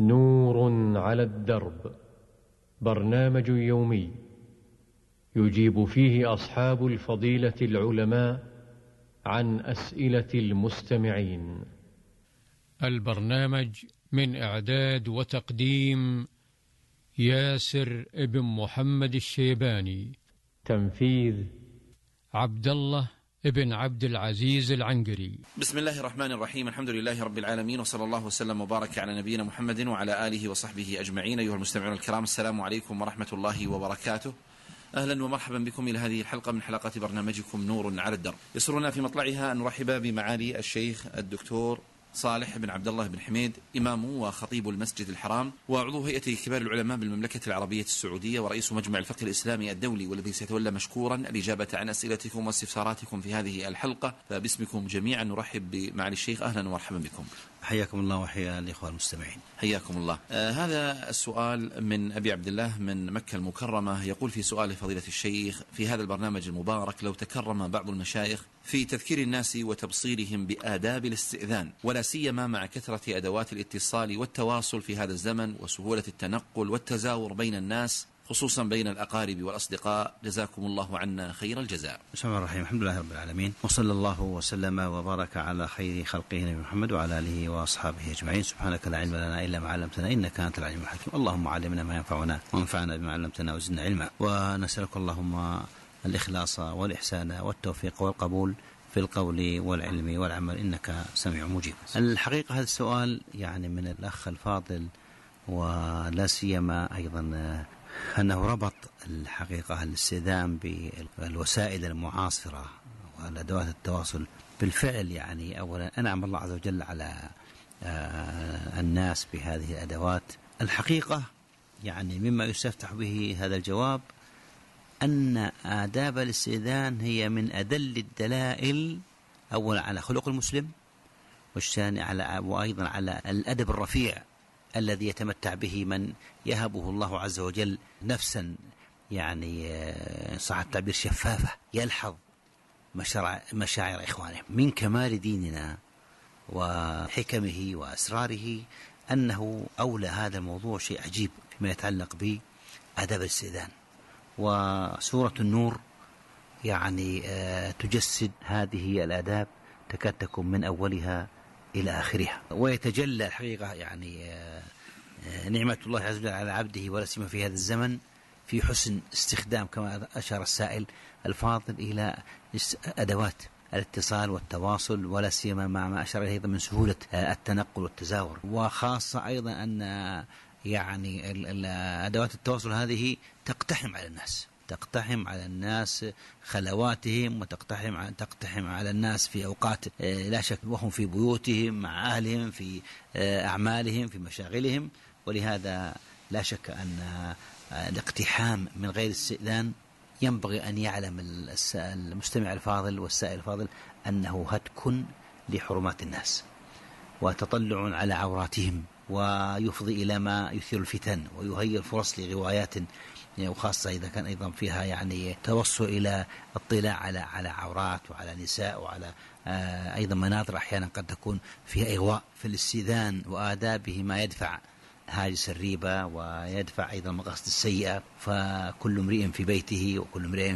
نور على الدرب، برنامج يومي يجيب فيه أصحاب الفضيلة العلماء عن أسئلة المستمعين. البرنامج من إعداد وتقديم ياسر ابن محمد الشيباني، تنفيذ عبد الله ابن عبد العزيز العنقري. بسم الله الرحمن الرحيم، الحمد لله رب العالمين، وصلى الله وسلم وبارك على نبينا محمد وعلى آله وصحبه أجمعين. أيها المستمعون الكرام، السلام عليكم ورحمة الله وبركاته. أهلا ومرحبا بكم إلى هذه الحلقة من حلقات برنامجكم نور على الدرب. يسرنا في مطلعها أن نرحب بمعالي الشيخ الدكتور صالح بن عبد الله بن حميد، إمام وخطيب المسجد الحرام وعضو هيئة كبار العلماء بالمملكة العربية السعودية ورئيس مجمع الفقه الإسلامي الدولي، والذي سيتولى مشكورا الإجابة عن أسئلتكم واستفساراتكم في هذه الحلقة. فباسمكم جميعا نرحب بمعالي الشيخ. أهلا ومرحبا بكم. حياكم الله وحيا الإخوة المستمعين. حياكم الله. هذا السؤال من أبي عبد الله من مكة المكرمة، يقول في سؤال فضيلة الشيخ: في هذا البرنامج المبارك لو تكرم بعض المشايخ في تذكير الناس وتبصيرهم بآداب الاستئذان، ولا سيما مع كثرة أدوات الاتصال والتواصل في هذا الزمن وسهولة التنقل والتزاور بين الناس خصوصا بين الأقارب والأصدقاء، جزاكم الله عنا خير الجزاء. بسم الله الرحمن الرحيم، الحمد لله رب العالمين، وصلى الله وسلم وبارك على خير خلقه نبي محمد وعلى آله وأصحابه أجمعين. سبحانك لا علم لنا إلا ما علمتنا إنك أنت العليم الحكيم. اللهم علمنا ما ينفعنا وانفعنا بما علمتنا وزدنا علما، ونسألك اللهم الإخلاص والإحسان والتوفيق والقبول في القول والعلم والعمل إنك سميع مجيب. الحقيقة هذا السؤال يعني من الأخ الفاضل، ولا سيما أيضا أنه ربط الحقيقة الاستئذان بالوسائل المعاصرة والأدوات التواصل. بالفعل يعني أولا أنعم الله عز وجل على الناس بهذه الأدوات. الحقيقة يعني مما يستفتح به هذا الجواب أن آداب الاستئذان هي من أدل الدلائل أولا على خلق المسلم، والثاني وأيضا على الأدب الرفيع الذي يتمتع به من يهبه الله عز وجل نفسا يعني صح التعبير شفافة، يلحظ مشاعر إخوانه. من كمال ديننا وحكمه وأسراره أنه أولى هذا الموضوع شيء عجيب فيما يتعلق بآداب الاستئذان. وسورة النور يعني تجسد هذه الآداب تكاد تكون من أولها إلى آخرها، ويتجلى الحقيقة يعني نعمة الله عز وجل على عبده ولا سيما في هذا الزمن في حسن استخدام كما أشار السائل الفاضل إلى أدوات الاتصال والتواصل، ولا سيما مع ما أشار إليه من سهولة التنقل والتزاور، وخاصة أيضا أن يعني أدوات التواصل هذه تقتحم على الناس خلواتهم، وتقتحم على الناس في أوقات لا شك وهم في بيوتهم مع أهلهم في أعمالهم في مشاغلهم. ولهذا لا شك أن الاقتحام من غير استئذان ينبغي أن يعلم المستمع الفاضل والسائل الفاضل أنه هتك لحرمات الناس وتطلع على عوراتهم، ويفضي إلى ما يثير الفتن ويهيئ الفرص لغوايات، وخاصة إذا كان أيضا فيها يعني توصل إلى اطلاع على عورات وعلى نساء وعلى أيضا مناظر أحيانا قد تكون فيها إغواء. في الاستئذان وآدابه ما يدفع هاجس الريبة ويدفع أيضا المقاصد السيئة. فكل امرئ في بيته وكل امرئ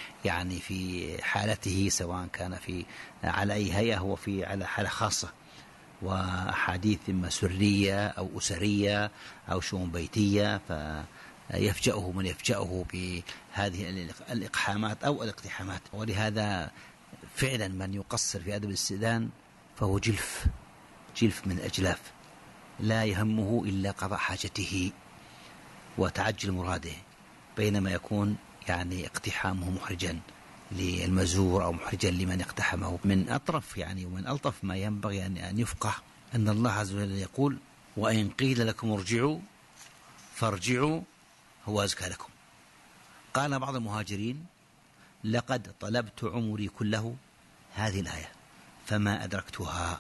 في حالته، سواء كان على أي هيئة هو على حالة خاصة، وأحاديث إما سرية أو أسرية أو شؤون بيتية، فيفجأه من يفجأه بهذه الإقحامات أو الاقتحامات. ولهذا فعلا من يقصر في أدب الاستئذان فهو جلف من الأجلاف، لا يهمه إلا قضاء حاجته وتعجل مراده، بينما يكون يعني اقتحامه محرجا للمزور أو محرجا لمن اقتحمه. من أطرف يعني ومن ألطف ما ينبغي أن يفقه أن الله عز وجل يقول: وإن قيل لكم ارجعوا فارجعوا هو أزكى لكم. قال بعض المهاجرين: لقد طلبت عمري كله هذه الآية فما أدركتها.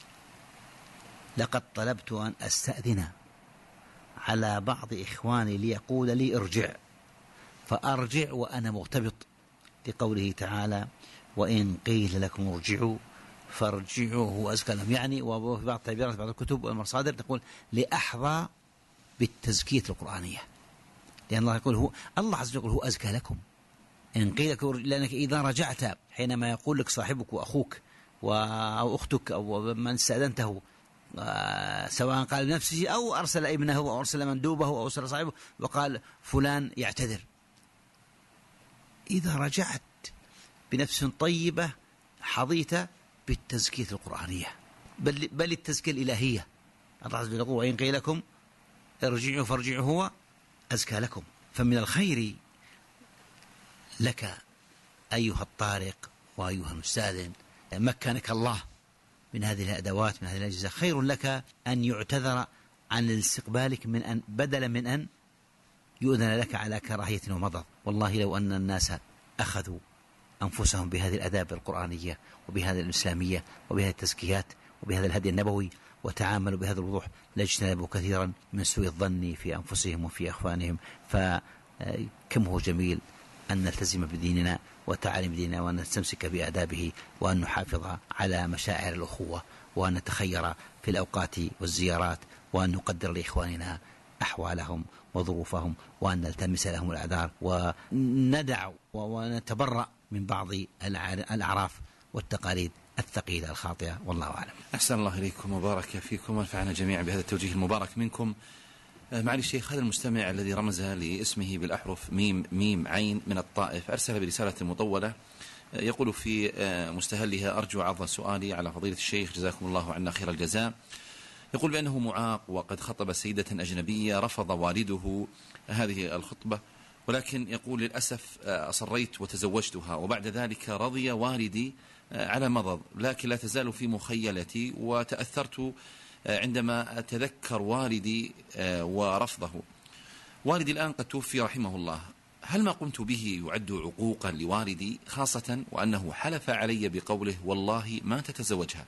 لقد طلبت أن أستأذن على بعض إخواني ليقول لي ارجع، فأرجع وأنا مرتبط لقوله تعالى: وإن قيل لكم ارجعوا فارجعوه هو أزكى لهم، يعني وفي بعض التعبيرات بعض الكتب والمصادر تقول لأحظى بالتزكية القرآنية، لأن الله يقول الله عز وجل هو أزكى لكم. إن قيل لأنك إذا رجعت، حينما يقول لك صاحبك وأخوك أو أختك أو من استأذنته، سواء قال بنفسه أو أرسل ابنه أو أرسل مندوبه أو أرسل صاحبه وقال فلان يعتذر، إذا رجعت بنفس طيبة حظيت بالتزكية القرآنية، بل التزكية الإلهية. الله عز وجل يقول وإن قيل لكم ارجعوا فارجعوا هو أزكى لكم. فمن الخير لك أيها الطارق وأيها المستأذن، مكنك الله من هذه الأدوات، من هذه الأجهزة، خير لك أن يعتذر عن استقبالك من أن بدلا من أن يؤذن لك على كراهية ومضض. والله لو أن الناس أخذوا أنفسهم بهذه الآداب القرآنية وبهذه الإسلامية وبهذه التزكيات وبهذا الهدي النبوي وتعاملوا بهذا الوضوح لاجتنبوا كثيرا من سوء الظن في أنفسهم وفي أخوانهم. فكم هو جميل أن نلتزم بديننا وتعاليم ديننا، وأن نستمسك بآدابه، وأن نحافظ على مشاعر الأخوة، وأن نتخير في الأوقات والزيارات، وأن نقدر لإخواننا أحوالهم وظروفهم، وأن نلتمس لهم الأعذار، وندع ونتبرأ من بعض الأعراف والتقاليد الثقيلة الخاطئة. والله أعلم. أحسن الله إليكم وبارك فيكم ونفعنا جميعا بهذا التوجيه المبارك منكم. معالي الشيخ، هذا المستمع الذي رمز لاسمه بالأحرف ميم ميم عين من الطائف أرسل برسالة مطولة يقول في مستهلها: أرجو عرض سؤالي على فضيلة الشيخ جزاكم الله عنا خير الجزاء. يقول بأنه معاق وقد خطب سيدة أجنبية، رفض والده هذه الخطبة، ولكن يقول للأسف أصريت وتزوجتها، وبعد ذلك رضي والدي على مضض، لكن لا تزال في مخيلتي، وتأثرت عندما أتذكر والدي ورفضه. والدي الآن قد توفي رحمه الله، هل ما قمت به يعد عقوقا لوالدي، خاصة وأنه حلف علي بقوله والله ما تتزوجها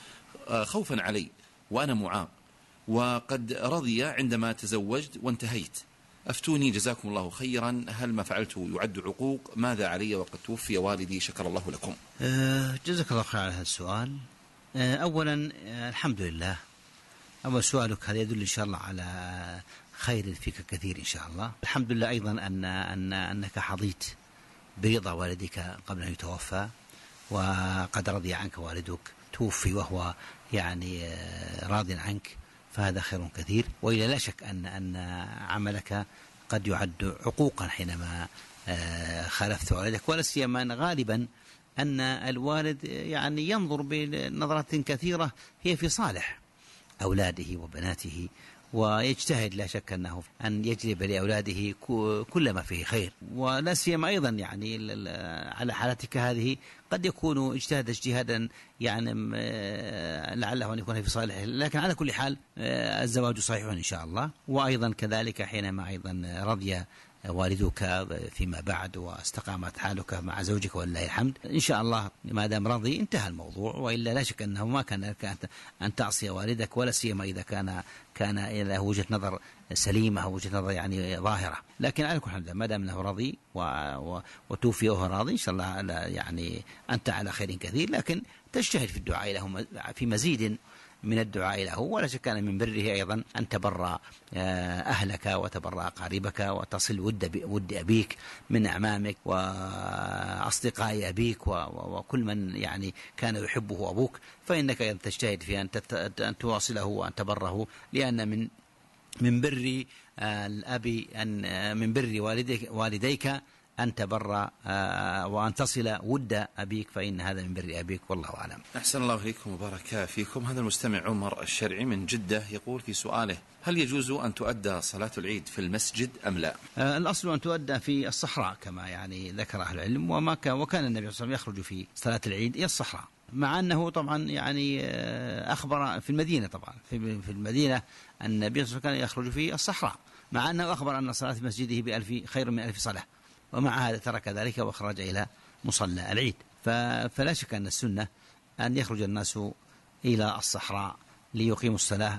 خوفا علي وأنا معاق، وقد رضي عندما تزوجت وانتهيت؟ أفتوني جزاكم الله خيرا، هل ما فعلته يعد عقوق؟ ماذا علي وقد توفي والدي؟ شكر الله لكم. جزاك الله خير على هذا السؤال. أولا الحمد لله، أول سؤالك هذا يدل إن شاء الله على خير فيك كثير إن شاء الله. الحمد لله أيضا أنك حظيت برضا والدك قبل أن يتوفى، وقد رضي عنك والدك، توفي وهو يعني راض عنك، فهذا خير كثير. وإلا لا شك أن عملك قد يعد عقوقا حينما خالفت والدك، ولا سيما أن غالبا أن الوالد يعني ينظر بنظرات كثيرة هي في صالح أولاده وبناته، ويجتهد لا شك أنه أن يجلب لأولاده كل ما فيه خير، ولا سيما أيضا يعني على حالتك هذه قد يكون اجتهد اجتهادا يعني لعله أن يكون في صالح، لكن على كل حال الزواج صحيح إن شاء الله. وأيضا كذلك حينما أيضا رضي والدك فيما بعد واستقامت حالك مع زوجك ولله الحمد إن شاء الله، ما دام رضي انتهى الموضوع. وإلا لا شك أنه ما كان لك أن تعصي والدك، ولا سيما إذا كان له وجهة نظر سليمة أو وجهة نظر يعني ظاهرة. لكن على كل حال ما دام أنه راضي وتوفي وهو راضي إن شاء الله يعني أنت على خير كثير، لكن تجتهد في الدعاء له في مزيد من الدعاء له. ولا شك أن من بره أيضا أن تبرأ أهلك وتبرأ أقاربك وتصل ود أبيك من أعمامك وأصدقاء أبيك وكل من يعني كان يحبه أبوك، فإنك تجتهد في أن تواصله وأن تبره، لأن من بر الأب أن من بر والديك أن تبر وأن تصل ود أبيك، فإن هذا من بر أبيك. والله أعلم. أحسن الله إليكم وبارك فيكم. هذا المستمع عمر الشرعي من جدة يقول في سؤاله: هل يجوز أن تؤدى صلاة العيد في المسجد أم لا؟ الأصل أن تؤدى في الصحراء كما يعني ذكر أهل العلم، وكان النبي صلى الله عليه وسلم يخرج في صلاة العيد إلى الصحراء، مع أنه طبعا يعني أخبر في المدينة، طبعا في المدينة النبي صلى الله عليه وسلم كان يخرج في الصحراء، مع أنه أخبر أن صلاة مسجده خير من 1000 صلاة، ومع هذا ترك ذلك وخرج إلى مصلى العيد. فلا شك أن السنة أن يخرج الناس إلى الصحراء ليقيموا الصلاة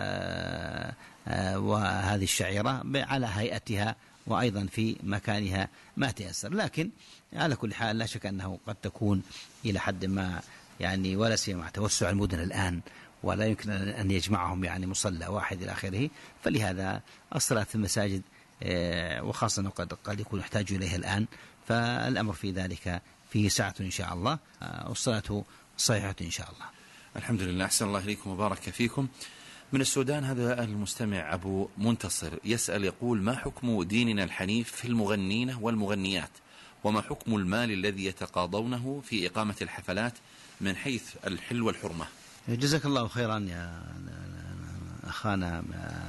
وهذه الشعيرة على هيئتها وأيضا في مكانها ما تيسر. لكن على كل حال لا شك أنه قد تكون إلى حد ما يعني ولا سيما توسع المدن الآن، ولا يمكن أن يجمعهم يعني مصلى واحد إلى آخره. فلهذا الصلاة في المساجد وخاصة قد يكون يحتاج إليها الآن، فالأمر في ذلك فيه سعة إن شاء الله، والصلاة صحيحة إن شاء الله. الحمد لله. أحسن الله إليكم وبارك فيكم. من السودان هذا المستمع أبو منتصر يسأل يقول: ما حكم ديننا الحنيف في المغنين والمغنيات، وما حكم المال الذي يتقاضونه في إقامة الحفلات من حيث الحل والحرمة؟ جزاك الله خيرا يا أخانا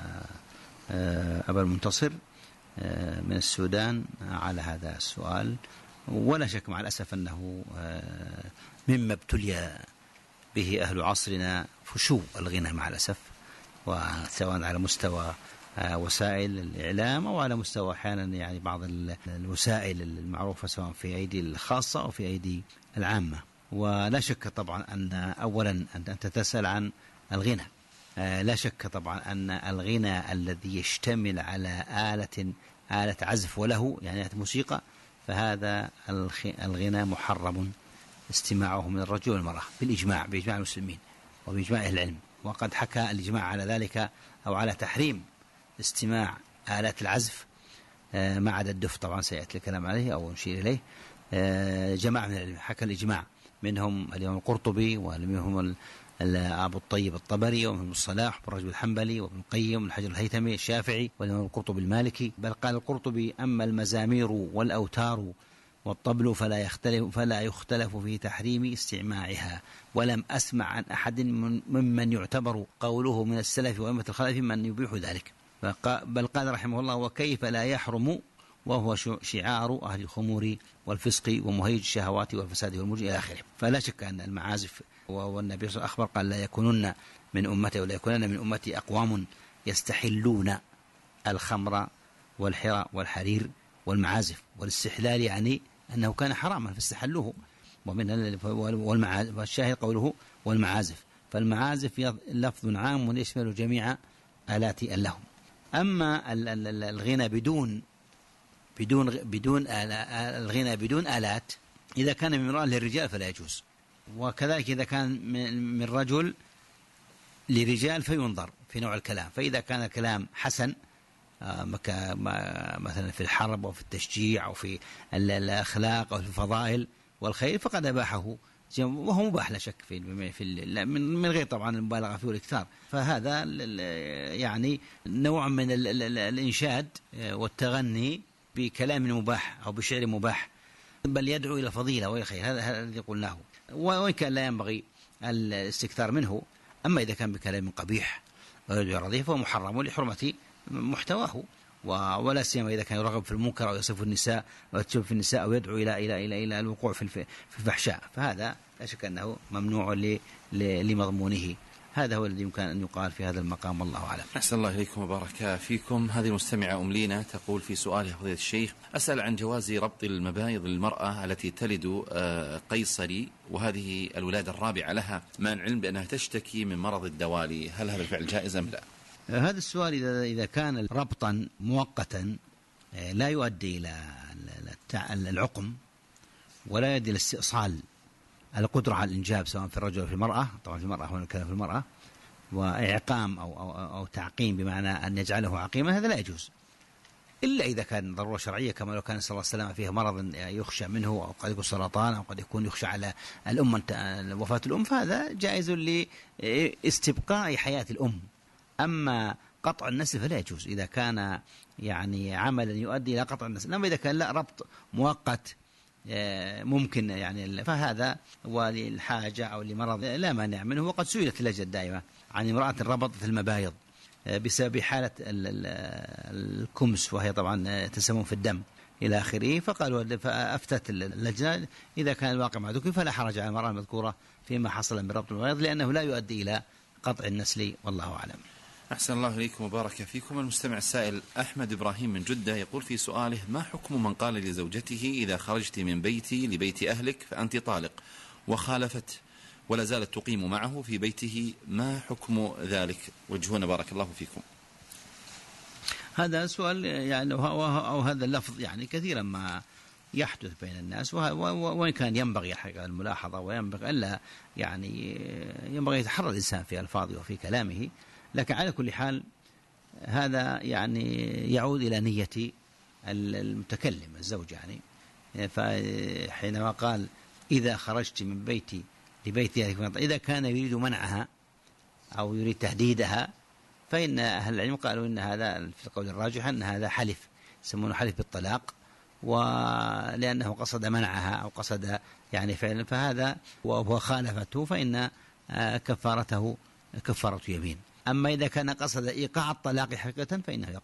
أبا المنتصر من السودان على هذا السؤال. ولا شك مع الأسف أنه مما ابتلي به أهل عصرنا فشو الغنى مع الأسف، وسواء على مستوى وسائل الإعلام أو على مستوى أحيانا يعني بعض الوسائل المعروفة سواء في أيدي الخاصة أو في أيدي العامة. ولا شك طبعا أن أولا أنت تسأل عن الغنى، لا شك طبعا أن الغنى الذي يشتمل على آلة عزف وله يعني موسيقى، فهذا الغنى محرم استماعه من الرجل والمرأة بإجماع المسلمين وبإجماع أهل العلم. وقد حكى الإجماع على ذلك أو على تحريم استماع آلات العزف ما عدا الدف، طبعا سيأتي الكلام عليه أو نشير إليه. جماعة من العلم حكى الإجماع، منهم الإمام القرطبي ومنهم أبو الطيب الطبري ومنهم الصلاح والرجل الحنبلي وابن القيم والحجر الهيثمي الشافعي والإمام القرطبي المالكي. بل قال القرطبي: أما المزامير والأوتار والطبل فلا يختلف في تحريم استعماعها، ولم أسمع عن أحد ممن يعتبر قوله من السلف وأئمة الخلف من يبيح ذلك. بل قال رحمه الله: وكيف لا يحرم وهو شعار أهل الخمور والفسق ومهيج الشهوات والفساد والمرج إلى آخره. فلا شك أن المعازف، والنبي صلى الله عليه وسلم أخبر قال: لا يكونن من أمتي ولا يكونن من أمتي أقوام يستحلون الخمر والحرى والحرير والمعازف. والاستحلال يعني أنه كان حراما فاستحلوه، والشاهد قوله والمعازف، فالمعازف لفظ عام يشمل جميع آلات اللهو. أما الغنى الغنى بدون آلات إذا كان من امرأة للرجال فلا يجوز، وكذلك إذا كان من رجل لرجال فينظر في نوع الكلام. فإذا كان الكلام حسن مثلا في الحرب أو في التشجيع أو في الأخلاق أو في الفضائل والخير فقد أباحه، وهو مباح لا شك من غير طبعا المبالغة فيه والإكثار. فهذا يعني نوع من الإنشاد والتغني بكلام مباح أو بشعر مباح، بل يدعو إلى فضيلة وإلى خير. هذا الذي قلناه، وإن كان لا ينبغي الاستكثار منه. أما إذا كان بكلام قبيح ويدعو رضيه فهو محرم لحرمة محتواه، ولا سيما إذا كان يرغب في المنكر أو يصف النساء أو يتشبه في النساء أو يدعو إلى الوقوع في الفحشاء، فهذا لا شك أنه ممنوع لمضمونه. هذا هو الذي يمكن أن يقال في هذا المقام، والله أعلم. أحسن الله إليكم وبارك فيكم. هذه المستمعة أملينا تقول في سؤالها: فضيلة الشيخ، أسأل عن جواز ربط المبايض للمرأة التي تلد قيصري، وهذه الولادة الرابعة لها، مع العلم بأنها تشتكي من مرض الدوالي، هل هذا الفعل جائز أم لا؟ هذا السؤال إذا كان ربطا مؤقتا لا يؤدي إلى العقم ولا يؤدي إلى استئصال القدرة على الإنجاب سواء في الرجل أو في المرأة، طبعا في المرأة هنا الكلام في المرأة، وإعقام أو تعقيم بمعنى أن يجعله عقيما، هذا لا يجوز إلا إذا كان ضرورة شرعية، كما لو كان صلى الله عليه وسلم فيه مرض يخشى منه أو قد يكون سرطان أو قد يكون يخشى على الأم وفاة الأم، فهذا جائز لاستبقاء حياة الأم. أما قطع النسل فلا يجوز إذا كان يعني عملا يؤدي إلى قطع النسل. أما إذا كان لا ربط مؤقت ممكن يعني فهذا وللحاجة أو لمرض لا مانع منه. وقد سئلت اللجنة الدائمة عن امرأة ربطت المبايض بسبب حالة الكمس، وهي طبعا تسمم في الدم إلى آخره، فأفتت اللجنة إذا كان الواقع مع ذكر فلا حرج على المرأة المذكورة فيما حصل من ربط المبايض، لأنه لا يؤدي إلى قطع النسل، والله أعلم. أحسن الله إليكم وبارك فيكم. المستمع السائل أحمد إبراهيم من جدة يقول في سؤاله: ما حكم من قال لزوجته إذا خرجت من بيتي لبيت أهلك فأنت طالق، وخالفت ولا زالت تقيم معه في بيته، ما حكم ذلك؟ وجهونا بارك الله فيكم. هذا سؤال يعني، أو هذا اللفظ يعني كثيرا ما يحدث بين الناس، وإن كان ينبغي الحقيقة الملاحظة، وينبغي ألا يعني ينبغي يتحرى الإنسان في ألفاظه وفي كلامه، لكن على كل حال هذا يعني يعود إلى نية المتكلم الزوج. يعني فحينما قال إذا خرجت من بيتي لبيتي، إذا كان يريد منعها أو يريد تهديدها، فإن أهل العلم قالوا إن هذا في القول الراجح أن هذا حلف، يسمونه حلف بالطلاق، ولأنه قصد منعها أو قصد يعني فعلا، فهذا وهو خالفته فإن كفارته كفارة يمين. أما إذا كان قصد إيقاع الطلاق حقيقة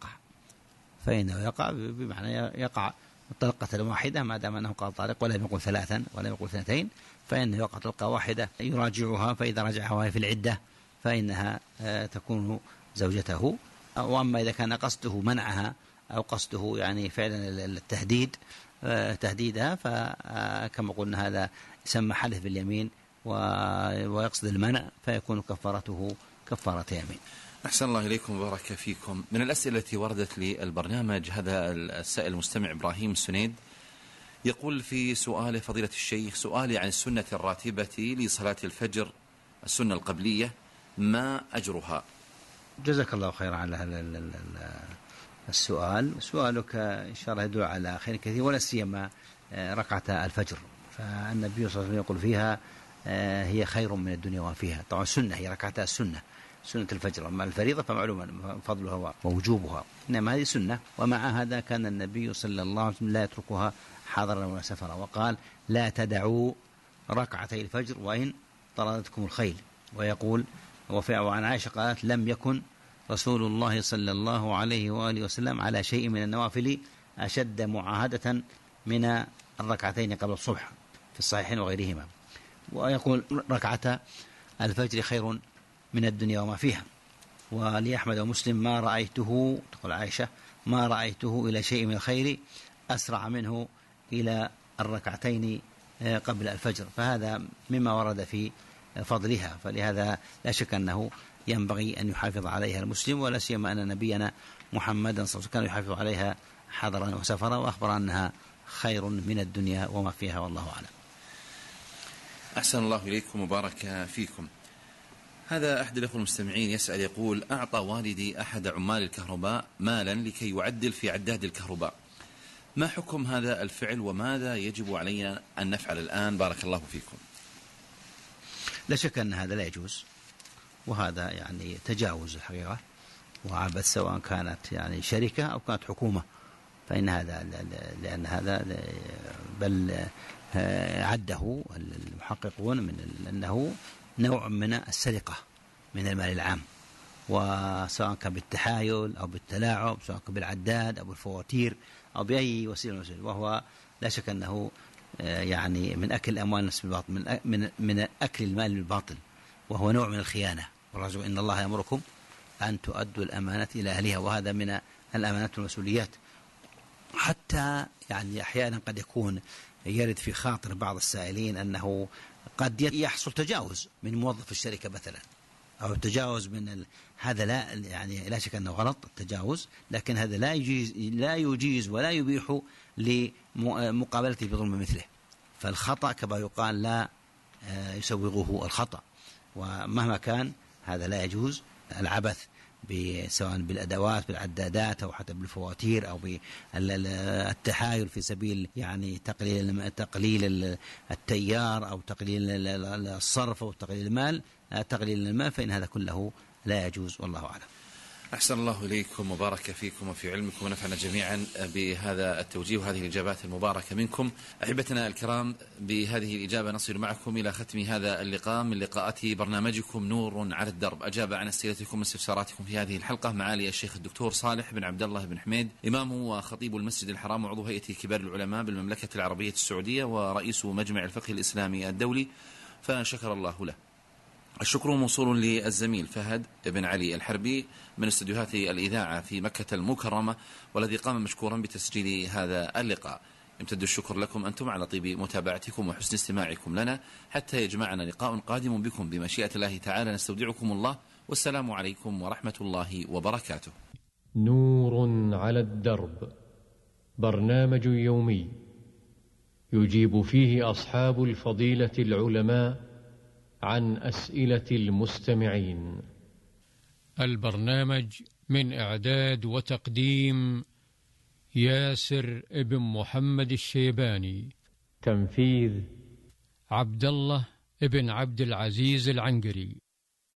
فإنه يقع بمعنى يقع طلقة واحدة، ما دام أنه قال طالق ولم يقل ثلاثا ولم يقل ثنتين، فإنه يقع طلقة واحدة يراجعها، فإذا رجعها وهي في العدة فإنها تكون زوجته. وأما إذا كان قصده منعها أو قصده يعني فعلا التهديد تهديدها، فكما قلنا هذا يسمى حلف باليمين ويقصد المنع، فيكون كفارته كفارة يمين. أحسن الله إليكم وبارك فيكم. من الأسئلة التي وردت للبرنامج هذا السائل المستمع إبراهيم سنيد يقول في سؤاله: فضيلة الشيخ، سؤالي عن السنة الراتبة لصلاة الفجر، السنة القبلية، ما أجرها؟ جزاك الله خيرا على هذا السؤال. سؤالك إن شاء الله يدل على خير كثير، ولا سيما ركعة الفجر، فالنبي صلى الله عليه وسلم يقول فيها هي خير من الدنيا وما فيها. طبعا سنة، هي ركعتها السنة، سنة الفجر. أما الفريضة فمعلومة فضلها ووجوبها، إنما هذه سنة. ومع هذا كان النبي صلى الله عليه وسلم لا يتركها حاضرا ولا سفرا، وقال: لا تدعوا ركعتي الفجر وإن طردتكم الخيل. ويقول وعن عائشة قالت: لم يكن رسول الله صلى الله عليه وآله وسلم على شيء من النوافل أشد معاهدة من الركعتين قبل الصبح، في الصحيحين وغيرهما. ويقول: ركعة الفجر خير من الدنيا وما فيها. ولأحمد ومسلم: ما رأيته، تقول عائشة، ما رأيته إلى شيء من الخير أسرع منه إلى الركعتين قبل الفجر. فهذا مما ورد في فضلها، فلهذا لا شك أنه ينبغي أن يحافظ عليها المسلم، ولا سيما أن نبينا محمدا صلى الله عليه وسلم كان يحافظ عليها حضرا وسفرا، وأخبر أنها خير من الدنيا وما فيها، والله أعلم. أحسن الله إليكم وبارك فيكم. هذا أحد الأخوة المستمعين يسأل يقول: أعطى والدي أحد عمال الكهرباء مالا لكي يعدل في عداد الكهرباء، ما حكم هذا الفعل وماذا يجب علينا أن نفعل الآن؟ بارك الله فيكم. لا شك أن هذا لا يجوز، وهذا يعني تجاوز الحقيقة وعبث، سواء كانت يعني شركة أو كانت حكومة، فإن هذا لأن هذا بل عده المحققون من أنه نوع من السرقة من المال العام، وسواء كان بالتحايل أو بالتلاعب، سواء كان بالعداد أو بالفواتير أو بأي وسيلة، وهو لا شك أنه يعني من أكل أموال الناس بالباطل، من أكل المال بالباطل، وهو نوع من الخيانة. والرجل: إن الله يأمركم أن تؤدوا الأمانة إلى أهلها، وهذا من الأمانات والمسؤوليات. حتى يعني أحيانا قد يكون يرد في خاطر بعض السائلين أنه قد يحصل تجاوز من موظف الشركة مثلا، أو التجاوز من هذا لا يعني لا شك أنه غلط التجاوز، لكن هذا لا يجيز ولا يبيح لمقابلته بظلم مثله. فالخطأ كما يقال لا يسوغه الخطأ، ومهما كان هذا لا يجوز. العبث سواء بالأدوات بالعدادات أو حتى بالفواتير أو بالتحايل في سبيل يعني تقليل التيار أو تقليل الصرف أو تقليل المال، فإن هذا كله لا يجوز، والله أعلم. أحسن الله إليكم وبارك فيكم وفي علمكم، ونفعنا جميعا بهذا التوجيه وهذه الإجابات المباركة منكم. أحبتنا الكرام، بهذه الإجابة نصل معكم إلى ختم هذا اللقاء من لقاءات برنامجكم نور على الدرب. أجاب عن أسئلتكم واستفساراتكم في هذه الحلقة معالي الشيخ الدكتور صالح بن عبد الله بن حميد، إمام وخطيب المسجد الحرام وعضو هيئة كبار العلماء بالمملكة العربية السعودية ورئيس مجمع الفقه الإسلامي الدولي، فشكر الله له. الشكر موصول للزميل فهد بن علي الحربي من استديوهات الإذاعة في مكة المكرمة، والذي قام مشكورا بتسجيل هذا اللقاء. يمتد الشكر لكم أنتم على طيب متابعتكم وحسن استماعكم لنا، حتى يجمعنا لقاء قادم بكم بمشيئة الله تعالى. نستودعكم الله، والسلام عليكم ورحمة الله وبركاته. نور على الدرب، برنامج يومي يجيب فيه أصحاب الفضيلة العلماء عن أسئلة المستمعين. البرنامج من إعداد وتقديم ياسر ابن محمد الشيباني. تنفيذ عبد الله ابن عبد العزيز العنقري.